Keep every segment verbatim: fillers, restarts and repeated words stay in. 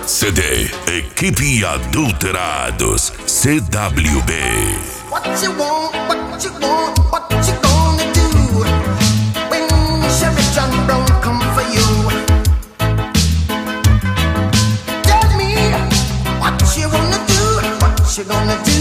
C D Equipe Adulterados C W B. What you want, what you want, what you gonna do when Sherry John Brown come for you? Tell me what you gonna do, what you gonna do?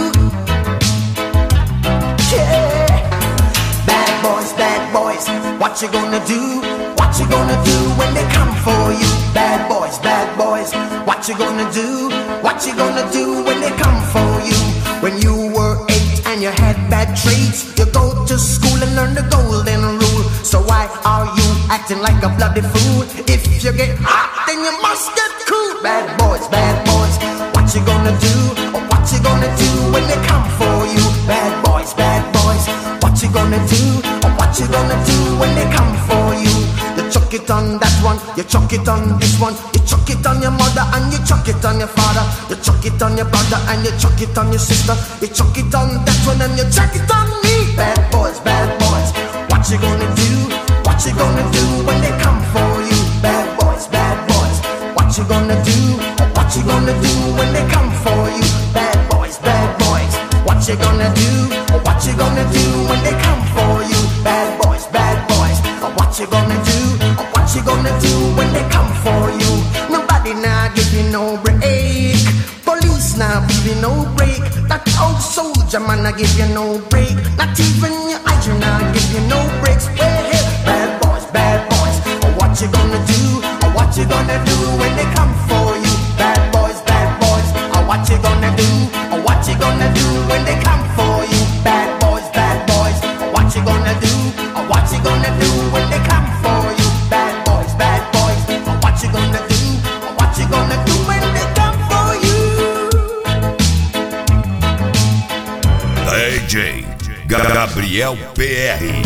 Yeah, bad boys, bad boys, what you gonna do? What you gonna do when they come for you? Bad boys, bad boys, what you gonna do? What you gonna do when they come for you? When you were eight and you had bad traits, you go to school and learn the golden rule. So why are you acting like a bloody fool? If you get hot, then you must get cool. Bad boys, bad boys, what you gonna do? Or what you gonna do when they come for you? Bad boys, bad boys, what you gonna do? Or what you gonna do when they come for you? You chuck it on that one, you chuck it on this one, you chuck it on your mother and you chuck it on your father, you chuck it on your brother and you chuck it on your sister, you chuck it on that one and you chuck it on me. Bad boys, bad boys, what you gonna do? What you gonna do when they come for you? Bad boys, bad boys, what you gonna do? What you gonna do when they come for you? Bad boys, bad boys, what you gonna do? What you gonna do when they come for you? Bad boys, bad boys, what you gonna do? What you gonna do when they come for you? Nobody now give you no break. Police now give you no break. That old soldier man I give you no break. Not even your hygiene now give you no breaks. Well, hey, bad boys, bad boys, what you gonna do? What you gonna do when they come for you? Bad boys, bad boys, what you gonna do? What you gonna do when they come for you? Bad boys, bad boys, what you gonna do? What you gonna do when they come for you? Bad boys, bad boys, what you gonna do? What you gonna do when they come for you? D J Gabriel P R.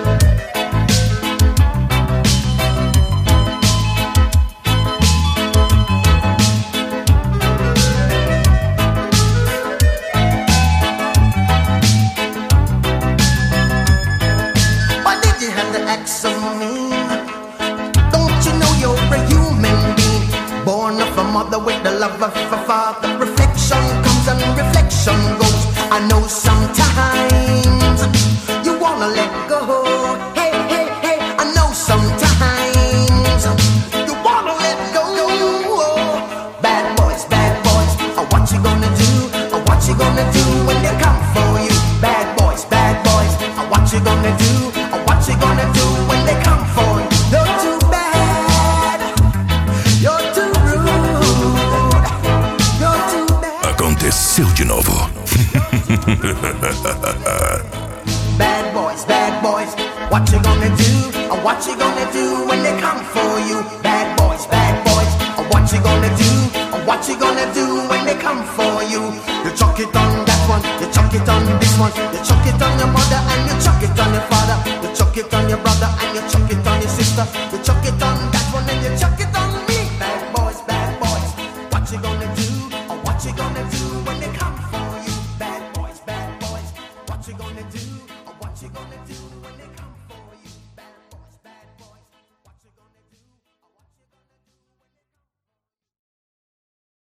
Mother with the love of a father. Reflection comes and reflection goes. I know sometimes you wanna let go. Hey, hey, hey, I know sometimes you wanna let go. Bad boys, bad boys, what you gonna do? What you gonna do when they come for you? Bad boys, bad boys, what you gonna do? What you gonna do when they come for you? You're too bad, you're too Aconteceu de novo. Bad boys, bad boys, what you gonna do? What you gonna do when they come for you? Bad boys, bad boys, what you gonna do? What you gonna do when they come for you? You chuck it on that one, you chuck it on this one, you chuck it on your mother and you chuck it on your father, you chuck it on your brother and you chuck it on your sister, you chuck it on that one and you chuck it